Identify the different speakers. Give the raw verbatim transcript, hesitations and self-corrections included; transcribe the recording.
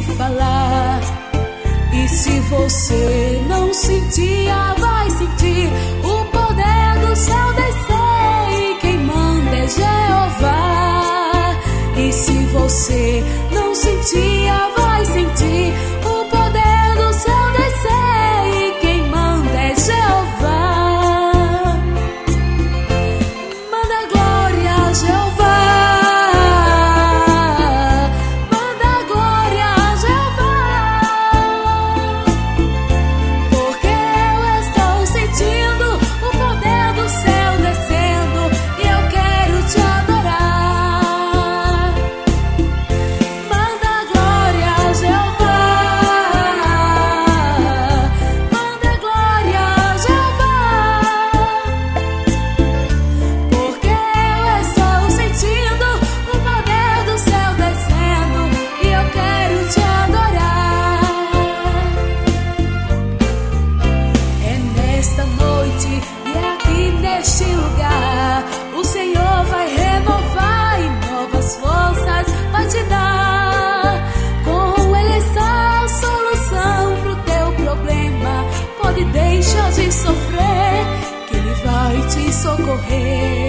Speaker 1: falar. E se você não sentia, vai sentir o poder do céu descer. E quem manda é Jeová. E se você não sentia, vai sentir o poder do céu descer. E quem manda é Jeová. Manda glória a Jeová. Manda glória a Jeová. Porque eu estou sentindo o poder do céu descendo e eu quero te adorar. Manda glória a Jeová. Manda glória a Jeová. Porque eu estou sentindo o poder do céu descendo e eu quero te adorar. É nesta noite e é aqui neste lugar, o Senhor vai renovar e novas forças vai te dar. Com Ele está a solução pro teu problema. Pode deixar de sofrer, que Ele vai te socorrer.